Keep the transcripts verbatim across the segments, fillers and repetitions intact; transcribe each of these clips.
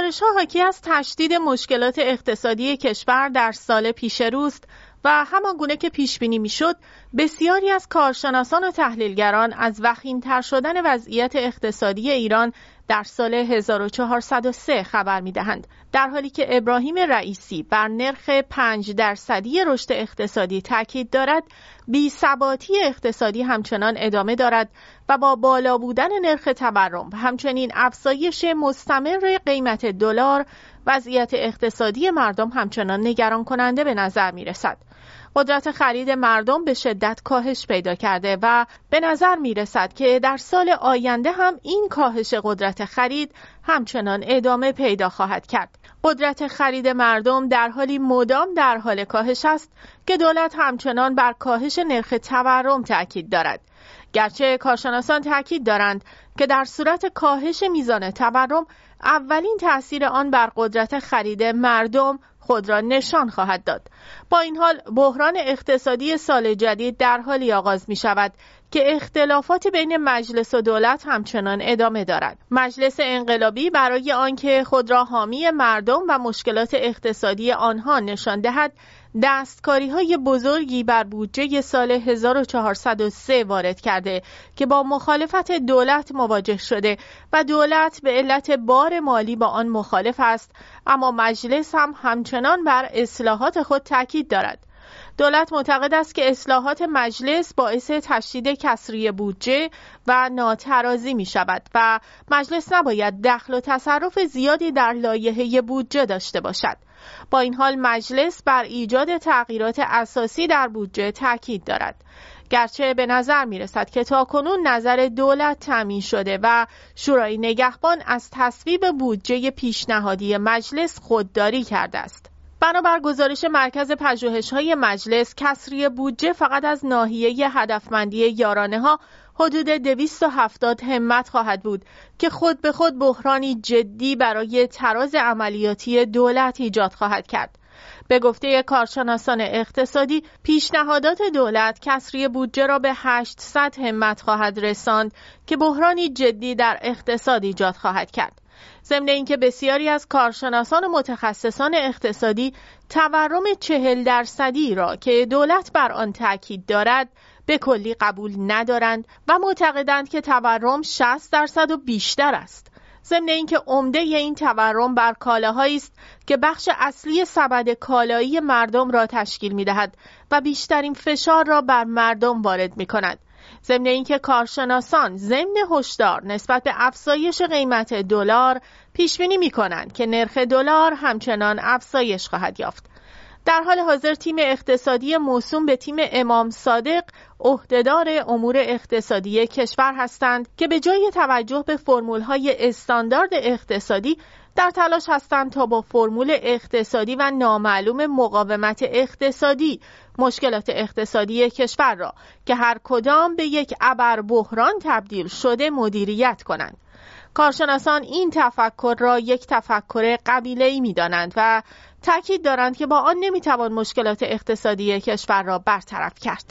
گزارش‌ها حاکی از تشدید مشکلات اقتصادی کشور در سال پیش روست و همانگونه که پیش‌بینی می‌شد، بسیاری از کارشناسان و تحلیلگران از وخیم‌تر شدن وضعیت اقتصادی ایران در سال هزار و چهارصد و سه خبر می‌دهند، در حالی که ابراهیم رئیسی بر نرخ پنج درصدی رشد اقتصادی تاکید دارد. بی‌ثباتی اقتصادی همچنان ادامه دارد و با بالا بودن نرخ تورم و همچنین افزایش مستمر قیمت دلار، وضعیت اقتصادی مردم همچنان نگران کننده به نظر می‌رسد. قدرت خرید مردم به شدت کاهش پیدا کرده و به نظر می رسد که در سال آینده هم این کاهش قدرت خرید همچنان ادامه پیدا خواهد کرد. قدرت خرید مردم در حالی مدام در حال کاهش است که دولت همچنان بر کاهش نرخ تورم تأکید دارد. گرچه کارشناسان تأکید دارند که در صورت کاهش میزان تورم، اولین تأثیر آن بر قدرت خرید مردم خود را نشان خواهد داد. با این حال بحران اقتصادی سال جدید در حالی آغاز می شود که اختلافات بین مجلس و دولت همچنان ادامه دارد. مجلس انقلابی برای آنکه خود را حامی مردم و مشکلات اقتصادی آنها نشان دهد، دستکاری‌های بزرگی بر بودجه سال هزار و چهارصد و سه وارد کرده که با مخالفت دولت مواجه شده و دولت به علت بار مالی با آن مخالف است، اما مجلس هم همچنان بر اصلاحات خود تاکید دارد. دولت معتقد است که اصلاحات مجلس باعث تشدید کسری بودجه و ناترازی می شود و مجلس نباید دخل و تصرف زیادی در لایحه بودجه داشته باشد. با این حال مجلس بر ایجاد تغییرات اساسی در بودجه تاکید دارد. گرچه به نظر می رسد که تاکنون نظر دولت تامین شده و شورای نگهبان از تصویب بودجه پیشنهادی مجلس خودداری کرده است. بنابر گزارش مرکز پژوهش‌های مجلس، کسری بودجه فقط از ناحیه هدفمندی یارانه‌ها حدود دویست و هفتاد همت خواهد بود که خود به خود بحرانی جدی برای تراز عملیاتی دولت ایجاد خواهد کرد. به گفته کارشناسان اقتصادی، پیشنهادات دولت کسری بودجه را به هشتصد همت خواهد رساند که بحرانی جدی در اقتصاد ایجاد خواهد کرد. ضمن اینکه بسیاری از کارشناسان و متخصصان اقتصادی تورم چهل درصدی را که دولت بر آن تاکید دارد به کلی قبول ندارند و معتقدند که تورم شصت درصد و بیشتر است. ضمن اینکه عمده این تورم بر کالاهایی است که بخش اصلی سبد کالایی مردم را تشکیل می‌دهد و بیشترین فشار را بر مردم وارد می‌کند. ضمن اینکه کارشناسان ضمن هشدار نسبت به افزایش قیمت دلار پیش بینی می‌کنند که نرخ دلار همچنان افزایش خواهد یافت. در حال حاضر تیم اقتصادی موسوم به تیم امام صادق عهدهدار امور اقتصادی کشور هستند که به جای توجه به فرمول‌های استاندارد اقتصادی در تلاش هستند تا با فرمول اقتصادی و نامعلوم مقاومت اقتصادی مشکلات اقتصادی کشور را که هر کدام به یک ابر بحران تبدیل شده مدیریت کنند. کارشناسان این تفکر را یک تفکر قبیله‌ای می‌دانند و تأکید دارند که با آن نمی‌توان مشکلات اقتصادی کشور را برطرف کرد.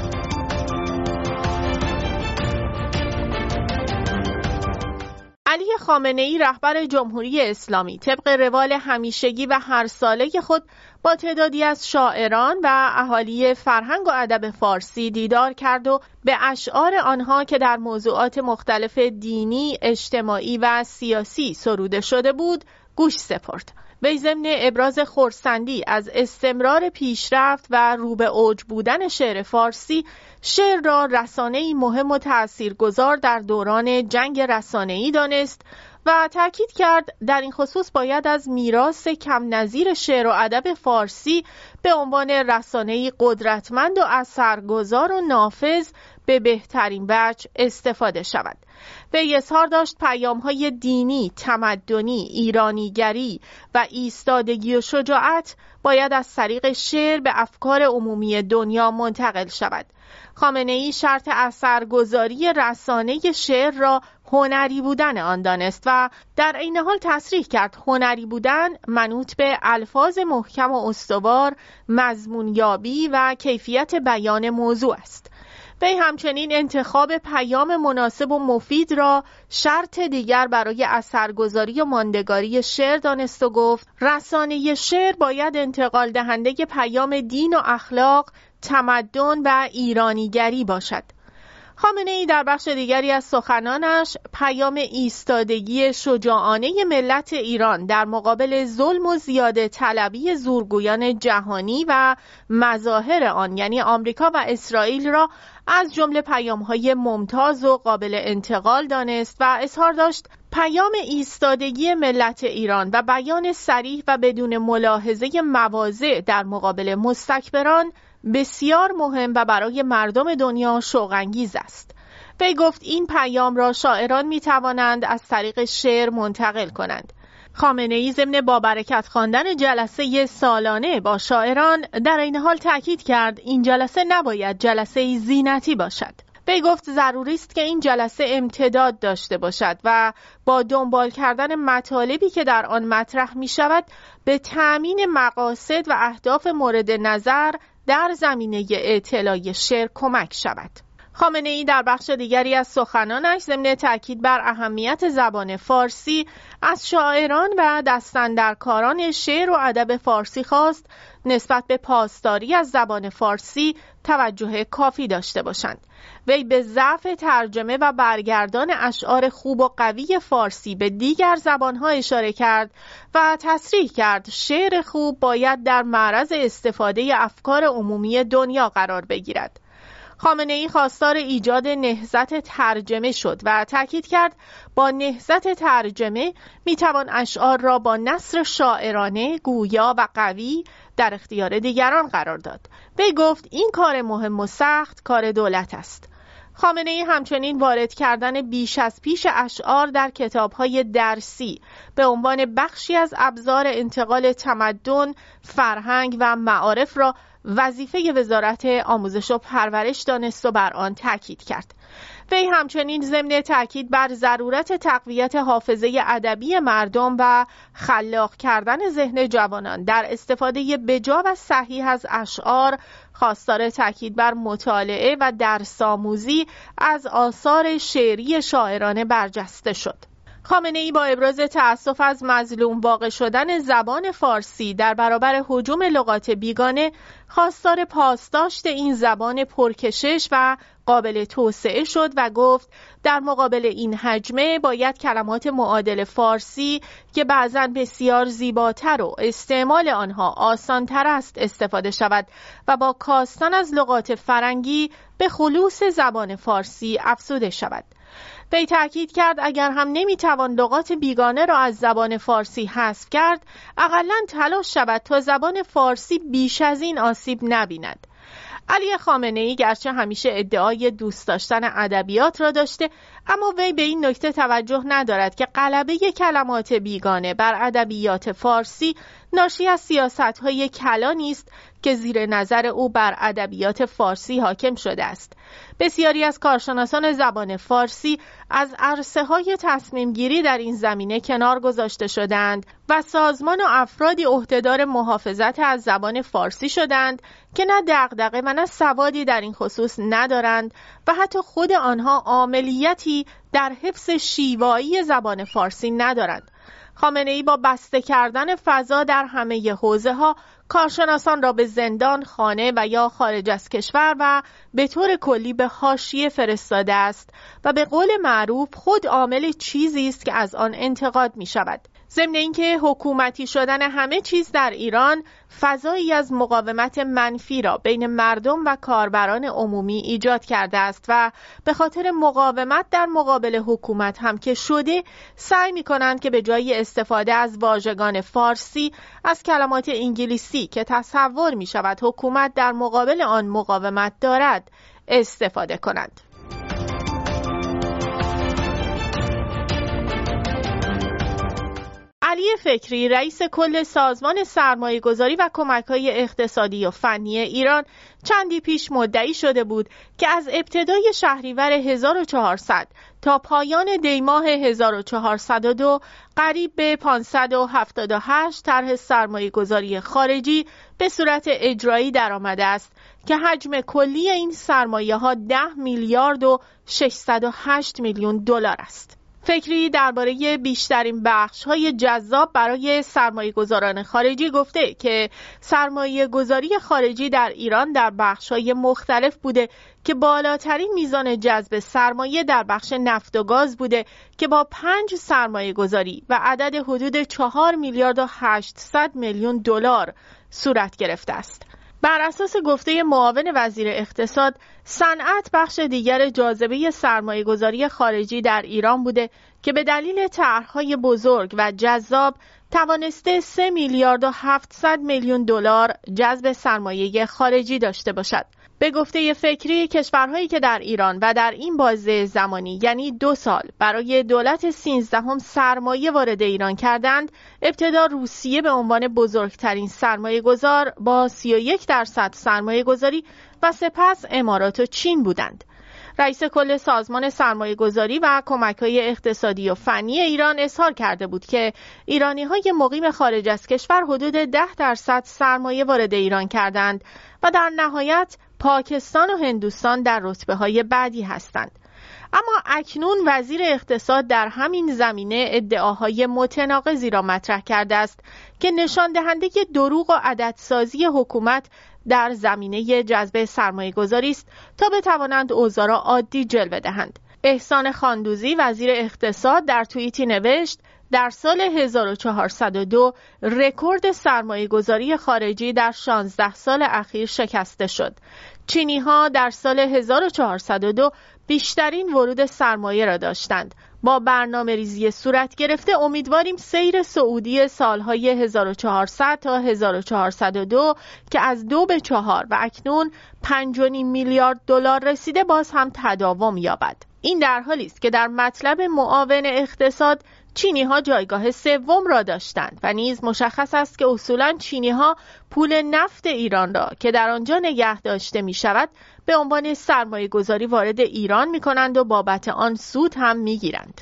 علی خامنه‌ای رهبر جمهوری اسلامی طبق روال همیشگی و هر ساله خود با تعدادی از شاعران و اهالی فرهنگ و ادب فارسی دیدار کرد و به اشعار آنها که در موضوعات مختلف دینی، اجتماعی و سیاسی سروده شده بود گوش سپرد. وی ضمن ابراز خرسندی از استمرار پیشرفت و رو به اوج بودن شعر فارسی، شعر را رسانه‌ای مهم و تأثیرگذار در دوران جنگ رسانه‌ای دانست و تأکید کرد در این خصوص باید از میراث کم نظیر شعر و ادب فارسی به عنوان رسانه‌ای قدرتمند و اثرگذار و نافذ به بهترین وجه استفاده شود. وی اظهار داشت پیام‌های دینی، تمدنی، ایرانیگری و ایستادگی و شجاعت باید از طریق شعر به افکار عمومی دنیا منتقل شود. خامنه‌ای شرط اثرگذاری رسانه شعر را هنری بودن آن دانست و در عین حال تصریح کرد هنری بودن منوط به الفاظ محکم و استوار، مضمون یابی و کیفیت بیان موضوع است. وی همچنین انتخاب پیام مناسب و مفید را شرط دیگر برای اثرگذاری و ماندگاری شعر دانست و گفت رسانه شعر باید انتقال دهنده پیام دین و اخلاق، تمدن و ایرانیگری باشد. خامنه‌ای در بخش دیگری از سخنانش پیام ایستادگی شجاعانه ملت ایران در مقابل ظلم و زیاده طلبی زورگویان جهانی و مظاهر آن یعنی آمریکا و اسرائیل را از جمله پیام‌های ممتاز و قابل انتقال دانست و اظهار داشت پیام ایستادگی ملت ایران و بیان صریح و بدون ملاحظه مواضع در مقابل مستکبران بسیار مهم و برای مردم دنیا شوق‌انگیز است. وی گفت این پیام را شاعران می توانند از طریق شعر منتقل کنند. خامنه‌ای ضمن با برکت خواندن جلسه سالانه با شاعران در این حال تاکید کرد این جلسه نباید جلسه زینتی باشد. وی گفت ضروری است که این جلسه امتداد داشته باشد و با دنبال کردن مطالبی که در آن مطرح می شود به تأمین مقاصد و اهداف مورد نظر در زمینه اطلاع شعر کمک شود. خامنه‌ای در بخش دیگری از سخنانش ضمن تاکید بر اهمیت زبان فارسی از شاعران و دستاندرکاران شعر و ادب فارسی خواست نسبت به پاسداری از زبان فارسی توجه کافی داشته باشند. وی به ضعف ترجمه و برگردان اشعار خوب و قوی فارسی به دیگر زبانها اشاره کرد و تصریح کرد شعر خوب باید در معرض استفاده افکار عمومی دنیا قرار بگیرد. خامنه‌ای خواستار ایجاد نهضت ترجمه شد و تاکید کرد با نهضت ترجمه میتوان اشعار را با نثر شاعرانه، گویا و قوی در اختیار دیگران قرار داد. وی گفت این کار مهم و سخت کار دولت است. خامنه‌ای همچنین وارد کردن بیش از پیش اشعار در کتاب‌های درسی به عنوان بخشی از ابزار انتقال تمدن، فرهنگ و معارف را وظیفه وزارت آموزش و پرورش دانست و بر آن تاکید کرد. وی همچنین ضمن تاکید بر ضرورت تقویت حافظه ادبی مردم و خلاق کردن ذهن جوانان در استفاده بجا و صحیح از اشعار خواستار تاکید بر مطالعه و درس‌آموزی از آثار شعری شاعرانه برجسته شد. خامنه‌ای با ابراز تأسف از مظلوم واقع شدن زبان فارسی در برابر هجوم لغات بیگانه خواستار پاسداشت این زبان پرکشش و قابل توسعه شد و گفت در مقابل این هجمه باید کلمات معادل فارسی که بعضاً بسیار زیباتر و استعمال آنها آسان‌تر است استفاده شود و با کاستن از لغات فرنگی به خلوص زبان فارسی افزوده شود. وی تأکید کرد اگر هم نمیتوان لغات بیگانه را از زبان فارسی حذف کرد، اقلاً تلاش شود تا زبان فارسی بیش از این آسیب نبیند. علی خامنه‌ای گرچه همیشه ادعای دوست داشتن ادبیات را داشته، اما وی به این نکته توجه ندارد که غلبه کلمات بیگانه بر ادبیات فارسی ناشی از سیاست‌های کلانی است که زیر نظر او بر ادبیات فارسی حاکم شده است. بسیاری از کارشناسان زبان فارسی از عرصه‌های تصمیم گیری در این زمینه کنار گذاشته شدند و سازمان و افرادی عهدهدار محافظت از زبان فارسی شدند که نه دغدغه و نه سوادی در این خصوص ندارند و حتی خود آنها عاملیتی در حفظ شیوایی زبان فارسی ندارند. خامنه‌ای با بسته کردن فضا در همه حوزه‌ها کارشناسان را به زندان، خانه و یا خارج از کشور و به طور کلی به حاشیه فرستاده است و به قول معروف خود عامل چیزی است که از آن انتقاد می شود. ضمن اینکه حکومتی شدن همه چیز در ایران فضایی از مقاومت منفی را بین مردم و کاربران عمومی ایجاد کرده است و به خاطر مقاومت در مقابل حکومت هم که شده سعی می کنند که به جای استفاده از واژگان فارسی از کلمات انگلیسی که تصور می شود حکومت در مقابل آن مقاومت دارد استفاده کنند. علی فکری، رئیس کل سازمان سرمایه‌گذاری و کمک‌های اقتصادی و فنی ایران، چندی پیش مدعی شده بود که از ابتدای شهریور هزار و چهارصد تا پایان دیماه هزار و چهارصد و دو قریب به پانصد و هفتاد و هشت طرح سرمایه‌گذاری خارجی به صورت اجرایی درآمده است که حجم کلی این سرمایه‌ها ده میلیارد و ششصد و هشت میلیون دلار است. فکری درباره بیشترین بخش‌های جذاب برای سرمایه‌گذاران خارجی گفته که سرمایه‌گذاری خارجی در ایران در بخش‌های مختلف بوده که بالاترین میزان جذب سرمایه در بخش نفت و گاز بوده که با پنج سرمایه‌گذاری و عدد حدود چهار میلیارد و هشتصد میلیون دلار صورت گرفته است. بر اساس گفته معاون وزیر اقتصاد، صنعت بخش دیگر جاذبه سرمایه‌گذاری خارجی در ایران بوده که به دلیل طرح‌های بزرگ و جذاب توانسته سه میلیارد و هفتصد میلیون دلار جذب سرمایه خارجی داشته باشد. به گفته فکری، کشورهایی که در ایران و در این بازه زمانی یعنی دو سال برای دولت سیزدهم سرمایه وارد ایران کردند، ابتدا روسیه به عنوان بزرگترین سرمایه گذار با سی و یک درصد سرمایه گذاری و سپس امارات و چین بودند. رئیس کل سازمان سرمایه‌گذاری و کمک‌های اقتصادی و فنی ایران اظهار کرده بود که ایرانی‌های مقیم خارج از کشور حدود ده درصد سرمایه وارد ایران کردند و در نهایت پاکستان و هندوستان در رتبه‌های بعدی هستند. اما اکنون وزیر اقتصاد در همین زمینه ادعاهای متناقضی را مطرح کرده است که نشان دهنده دروغ و عددسازی حکومت در زمینه جذب سرمایه‌گذاری است تا بتوانند اوضاع را عادی جلوه دهند. احسان خاندوزی وزیر اقتصاد در توییتی نوشت: در سال هزار و چهارصد و دو رکورد سرمایه‌گذاری خارجی در شانزده سال اخیر شکسته شد. چینی‌ها در سال هزار و چهارصد و دو بیشترین ورود سرمایه را داشتند. با برنامه ریزی صورت گرفته امیدواریم سیر سعودی سالهای هزار و چهارصد تا هزار و چهارصد و دو که از دو به چهار و اکنون پنج و نیم میلیارد دلار رسیده باز هم تداوم یابد. این در حالی است که در مطلب معاون اقتصاد چینی‌ها جایگاه سوم را داشتند و نیز مشخص است که اصولاً چینی‌ها پول نفت ایران را که در آنجا نگه داشته می‌شود به عنوان سرمایه‌گذاری وارد ایران می‌کنند و بابت آن سود هم می‌گیرند.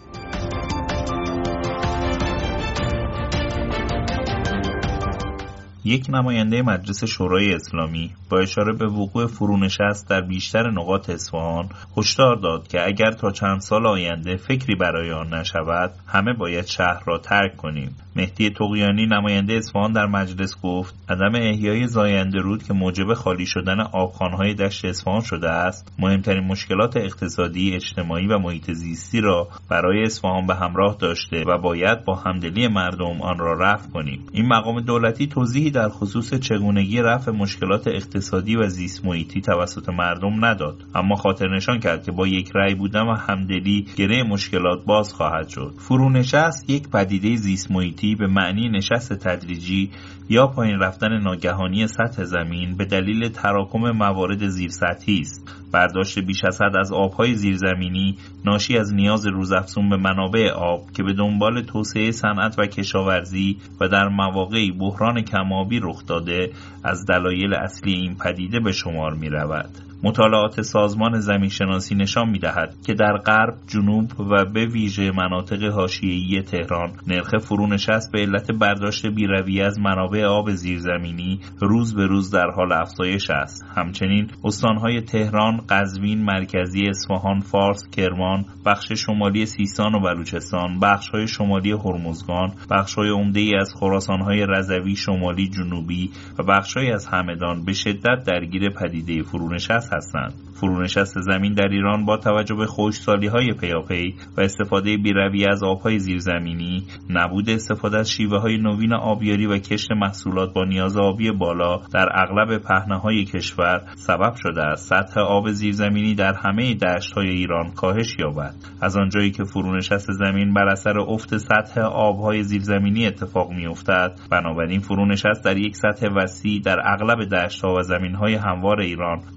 یک نماینده مجلس شورای اسلامی با اشاره به وقوع فرونشست در بیشتر نقاط اصفهان هشدار داد که اگر تا چند سال آینده فکری برای آن نشود همه باید شهر را ترک کنیم. مهدی طغیانی نماینده اصفهان در مجلس گفت عدم احیای زاینده رود که موجب خالی شدن آبخوان‌های دشت اصفهان شده است مهمترین مشکلات اقتصادی، اجتماعی و محیط زیستی را برای اصفهان به همراه داشته و باید با همدلی مردم آن را رفع کنیم. این مقام دولتی توضیحی در خصوص چگونگی رفع مشکلات اقتصادی و زیست محیطی توسط مردم نداد، اما خاطر نشان کرد که با یک رأی بودن و همدلی گره مشکلات باز خواهد شد. فرونشست یک پدیده زیست محیطی به معنی نشست تدریجی یا پایین رفتن ناگهانی سطح زمین به دلیل تراکم موارد زیرسطحی است. برداشت بیش از حد از آبهای زیرزمینی ناشی از نیاز روزافزون به منابع آب که به دنبال توسعه صنعت و کشاورزی و در مواقعی بحران کم‌آبی رخ داده از دلایل اصلی این پدیده به شمار می رود. مطالعات سازمان زمینشناسی نشان می‌دهد که در غرب، جنوب و به ویژه مناطق حاشیه‌ای تهران نرخ فرونشست به علت برداشت بی‌رویه از منابع آب زیرزمینی روز به روز در حال افزایش است. همچنین استان‌های تهران، قزوین، مرکزی، اصفهان، فارس، کرمان، بخش شمالی سیستان و بلوچستان، بخش‌های شمالی هرمزگان، بخش‌های عمده‌ای از خراسان‌های رضوی شمالی جنوبی و بخش‌هایی از همدان به شدت درگیر پدیده فرونشست هستند. فرونشست زمین در ایران با توجه به خشکسالی‌های پیاپی و استفاده بی‌رویه از آب‌های زیرزمینی، نبود استفاده از شیوه‌های نوین آبیاری و کشت محصولات با نیاز آبی بالا در اغلب پهنه‌های کشور سبب شده است سطح آب زیرزمینی در همه دشت‌های ایران کاهش یابد. از آنجایی که فرونشست زمین بر اثر افت سطح آب‌های زیرزمینی اتفاق می‌افتد، بنابراین فرونشست در یک سطح وسیع در اغلب دشت‌ها و زمین‌های هموار ایران در حال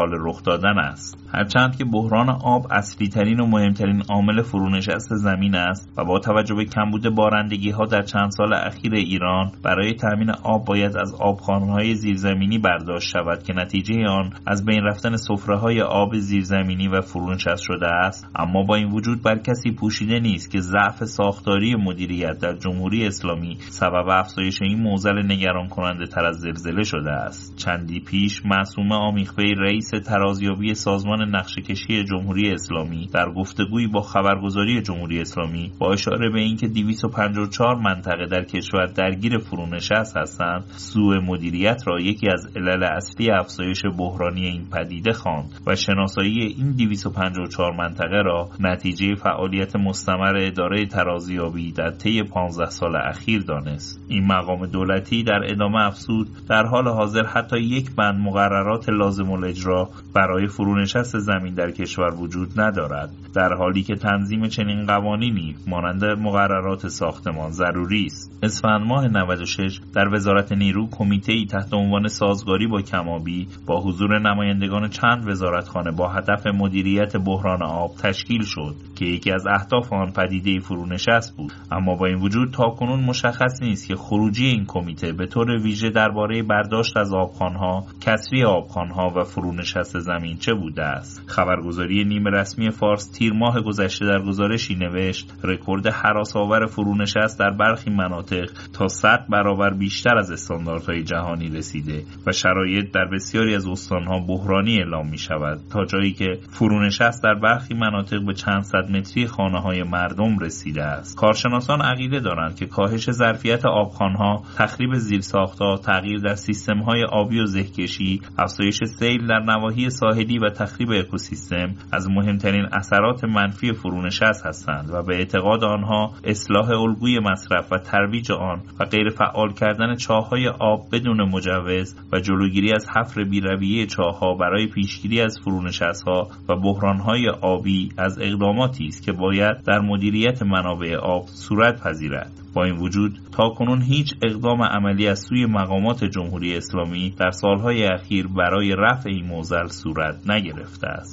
حال رخ دادن است. هرچند که بحران آب اصلی ترین و مهمترین عامل فرونشست زمین است و با توجه به کمبود بارندگی ها در چند سال اخیر ایران، برای تامین آب باید از آبخوان‌های زیرزمینی برداشت شود که نتیجه آن از بین رفتن سفره‌های آب زیرزمینی و فرونشست شده است. اما با این وجود بر کسی پوشیده نیست که ضعف ساختاری مدیریت در جمهوری اسلامی سبب افزایش این معضل نگران کننده تر از زلزله شده است. چندی پیش معصومه آمیخبی، رئیس ترازیابی سازمان نقشه‌کشی جمهوری اسلامی، در گفتگویی با خبرگزاری جمهوری اسلامی با اشاره به اینکه دویست و پنجاه و چهار منطقه در کشور درگیر فرونشست هستند، سوء مدیریت را یکی از علل اصلی افزایش بحرانی این پدیده خواند و شناسایی این دویست و پنجاه و چهار منطقه را نتیجه فعالیت مستمر اداره ترازیابی در طی پانزده سال اخیر دانست. این مقام دولتی در ادامه افزود در حال حاضر حتی یک بند مقررات لازم الاجرا برای فرونشست زمین در کشور وجود ندارد، در حالی که تنظیم چنین قوانینی مانند مقررات ساختمان ضروری است. اسفند ماه نود و شش در وزارت نیرو کمیته‌ای تحت عنوان سازگاری با کم‌آبی با حضور نمایندگان چند وزارتخانه با هدف مدیریت بحران آب تشکیل شد که یکی از اهداف آن پدیده فرونشست بود. اما با این وجود تاکنون مشخص نیست که خروجی این کمیته به طور ویژه درباره برداشت از آبخوان‌ها، کسری آبخوان‌ها و فرونشست زمین چه بوده است. خبرگزاری نیمه رسمی فارس تیر ماه گذشته در گزارشی نوشت رکورد هراس‌آور فرونشست در برخی مناطق تا صد برابر بیشتر از استانداردهای جهانی رسیده و شرایط در بسیاری از استان‌ها بحرانی اعلام می‌شود، تا جایی که فرونشست در برخی مناطق به چند صد متری خانه‌های مردم رسیده است. کارشناسان عقیده دارند که کاهش ظرفیت آبخوان‌ها، تخریب زیرساخت‌ها، تغییر در سیستم‌های آبی و زهکشی، افزایش سیل در نواحی ساحلی و تخریب اکوسیستم از مهمترین اثرات منفی فرونشست هستند و به اعتقاد آنها اصلاح الگوی مصرف و ترویج آن و غیر فعال کردن چاه‌های آب بدون مجوز و جلوگیری از حفر بی‌رویه چاه‌ها برای پیشگیری از فرونشست‌ها و بحران‌های آبی از اقداماتی است که باید در مدیریت منابع آب صورت پذیرد. با این وجود تاکنون هیچ اقدام عملی از سوی مقامات جمهوری اسلامی در سالهای اخیر برای رفع این معضل صورت نگرفته است.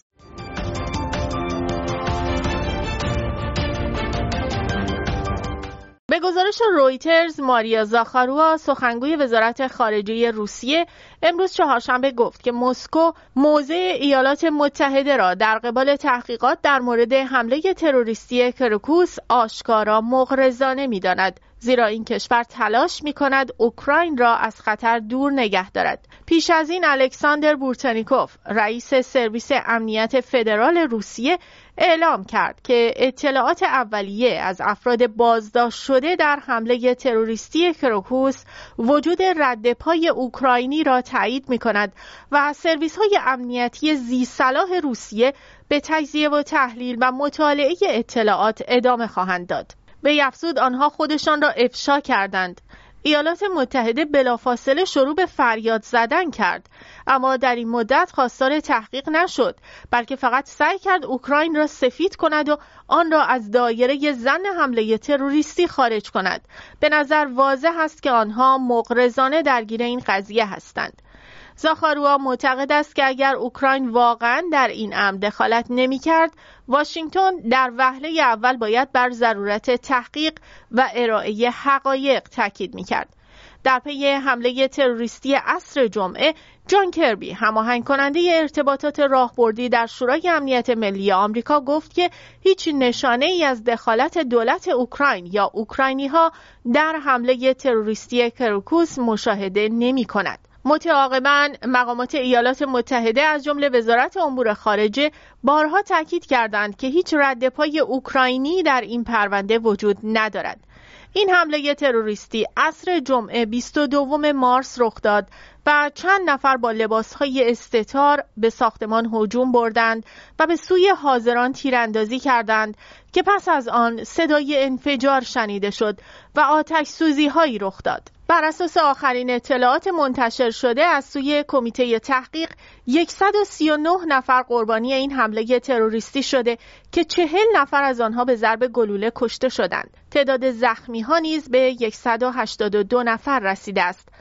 به گزارش رویترز، ماریا زاخاروا، سخنگوی وزارت خارجه روسیه، امروز چهارشنبه گفت که مسکو موضع ایالات متحده را در قبال تحقیقات در مورد حمله تروریستی کروکوس آشکارا مغرضانه می‌داند، زیرا این کشور تلاش می‌کند اوکراین را از خطر دور نگه دارد. پیش از این الکساندر بورتانیکوف، رئیس سرویس امنیت فدرال روسیه، اعلام کرد که اطلاعات اولیه از افراد بازداشت شده در حمله تروریستی کروکوس وجود ردپای اوکراینی را تایید می‌کند و سرویس‌های امنیتی ذی‌صلاح روسیه به تجزیه و تحلیل و مطالعه اطلاعات ادامه خواهند داد. به افزود آنها خودشان را افشا کردند. ایالات متحده بلافاصله شروع به فریاد زدن کرد، اما در این مدت خواستار تحقیق نشد، بلکه فقط سعی کرد اوکراین را سفید کند و آن را از دایره ظن حمله تروریستی خارج کند. به نظر واضح است که آنها مغرضانه درگیر این قضیه هستند. زاخاروا معتقد است که اگر اوکراین واقعا در این امر دخالت نمی‌کرد، واشنگتن در وهله اول باید بر ضرورت تحقیق و ارائه حقایق تاکید می‌کرد. در پی حمله تروریستی عصر جمعه، جان کربی، هماهنگ کننده ارتباطات راهبردی در شورای امنیت ملی آمریکا، گفت که هیچ نشانه‌ای از دخالت دولت اوکراین یا اوکراینی‌ها در حمله تروریستی کروکوس مشاهده نمی‌کند. متعاقباً مقامات ایالات متحده از جمله وزارت امور خارجه بارها تاکید کردند که هیچ ردپای اوکراینی در این پرونده وجود ندارد. این حمله تروریستی عصر جمعه بیست و دوم مارس رخ داد و چند نفر با لباسهای استتار به ساختمان هجوم بردند و به سوی حاضران تیراندازی کردند که پس از آن صدای انفجار شنیده شد و آتش سوزی هایی رخ داد. بر اساس آخرین اطلاعات منتشر شده از سوی کمیته تحقیق، صد و سی و نه نفر قربانی این حمله تروریستی شده که چهل نفر از آنها به ضرب گلوله کشته شدند. تعداد زخمی ها نیز به صد و هشتاد و دو نفر رسیده است.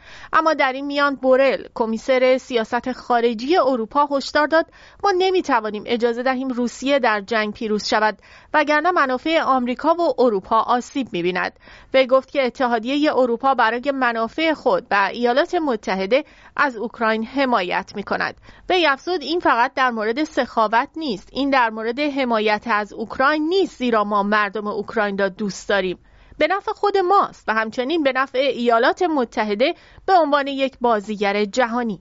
اما در این میان بورل، کمیسر سیاست خارجی اروپا، هشدار داد ما نمیتوانیم اجازه دهیم روسیه در جنگ پیروز شود وگرنه منافع آمریکا و اروپا آسیب می‌بیند. وی گفت که اتحادیه اروپا برای منافع خود و ایالات متحده از اوکراین حمایت می‌کند. وی افزود این فقط در مورد سخاوت نیست، این در مورد حمایت از اوکراین نیست، زیرا ما مردم اوکراین را دوست داریم. به نفع خود ماست و همچنین به نفع ایالات متحده به عنوان یک بازیگر جهانی.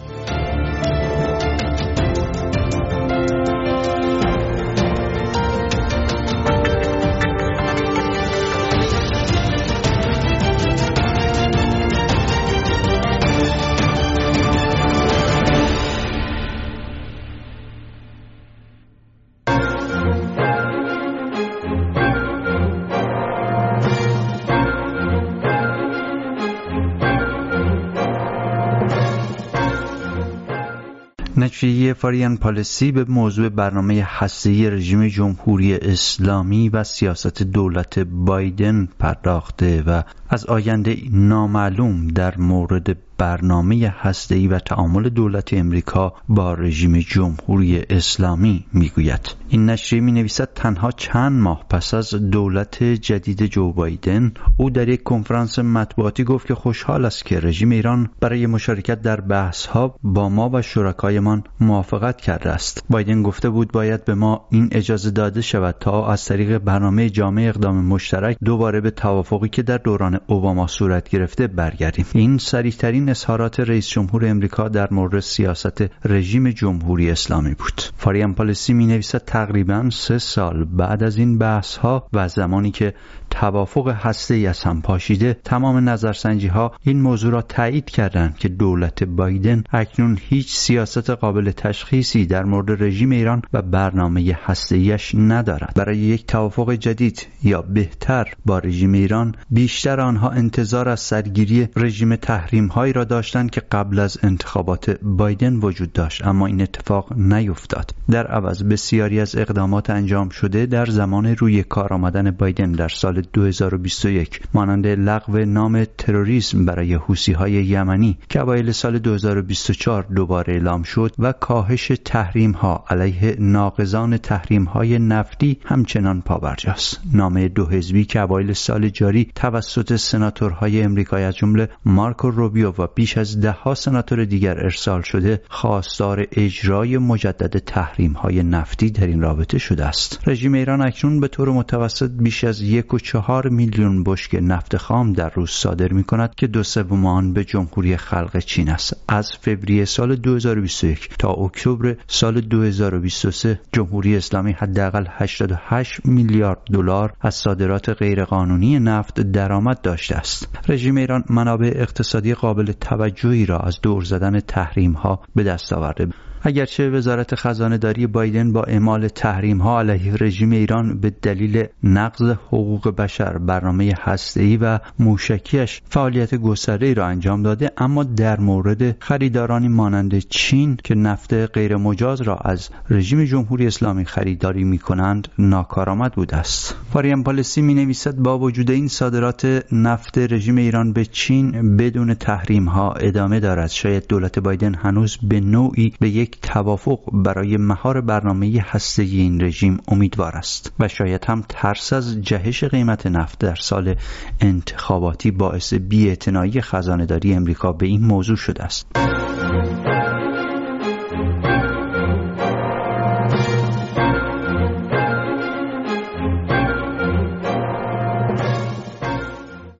نشریه فارین پالیسی به موضوع برنامه هسته‌ای رژیم جمهوری اسلامی و سیاست دولت بایدن پرداخته و از آینده نامعلوم در مورد برنامه هسته‌ای و تعامل دولت امریکا با رژیم جمهوری اسلامی میگوید. این نشریه می‌نویسد تنها چند ماه پس از دولت جدید جو بایدن، او در یک کنفرانس مطبوعاتی گفت که خوشحال است که رژیم ایران برای مشارکت در بحث‌ها با ما و شرکایمان موافقت کرده است. بایدن گفته بود باید به ما این اجازه داده شود تا از طریق برنامه جامع اقدام مشترک دوباره به توافقی که در دوران اوباما صورت گرفته برگردیم. این صریح‌ترین اظهارات رئیس جمهور امریکا در مورد سیاست رژیم جمهوری اسلامی بود. فارین پالیسی می‌نویسد تقریباً سه سال بعد از این بحث‌ها و زمانی که توافق هسته‌ای از هم پاشیده، تمام نظرسنجی‌ها این موضوع را تایید کردند که دولت بایدن اکنون هیچ سیاست قابل تشخیصی در مورد رژیم ایران و برنامه هسته‌ایش ندارد. برای یک توافق جدید یا بهتر با رژیم ایران، بیشتر آنها انتظار از سرگیری رژیم تحریم‌هایی را داشتند که قبل از انتخابات بایدن وجود داشت، اما این اتفاق نیفتاد. در عوض بسیاری از اقدامات انجام شده در زمان روی کار آمدن بایدن در سال دو هزار و بیست و یک، مانند لغو نام تروریسم برای حوثی‌های یمنی که اوایل سال دو هزار و بیست و چهار دوباره اعلام شد، و کاهش تحریم‌ها علیه ناقضان تحریم‌های نفتی همچنان پابرجاست. نامه دو حزبی که اوایل سال جاری توسط سناتورهای امریکایی از جمله مارکو روبیو و بیش از ده ها سناتور دیگر ارسال شده، خواستار اجرای مجدد تحریم‌های نفتی در این رابطه شده است. رژیم ایران اکنون به طور متوسط بیش از یک و چهار میلیون بشکه نفت خام در روز صادر می‌کند که دو سوم آن به جمهوری خلق چین است. از فوریه سال دو هزار و بیست و یک تا اکتبر سال دو هزار و بیست و سه، جمهوری اسلامی حداقل هشتاد و هشت میلیارد دلار از صادرات غیرقانونی نفت درآمد داشته است. رژیم ایران منابع اقتصادی قابل توجهی را از دور زدن تحریم‌ها به دست آورده. اگرچه وزارت خزانه‌داری بایدن با اعمال تحریم‌ها علیه رژیم ایران به دلیل نقض حقوق بشر برنامه هسته‌ای و موشکیش فعالیت گسترده‌ای را انجام داده، اما در مورد خریدارانی مانند چین که نفت غیر مجاز را از رژیم جمهوری اسلامی خریداری می‌کنند ناکارآمد بوده است. فارین پالیسی می‌نویسد با وجود این صادرات نفت رژیم ایران به چین بدون تحریم‌ها ادامه دارد. شاید دولت بایدن هنوز به نوعی به یک توافق برای مهار برنامه هسته‌ای این رژیم امیدوار است و شاید هم ترس از جهش قیمت نفت در سال انتخاباتی باعث بی‌اعتنایی خزانه‌داری امریکا به این موضوع شده است.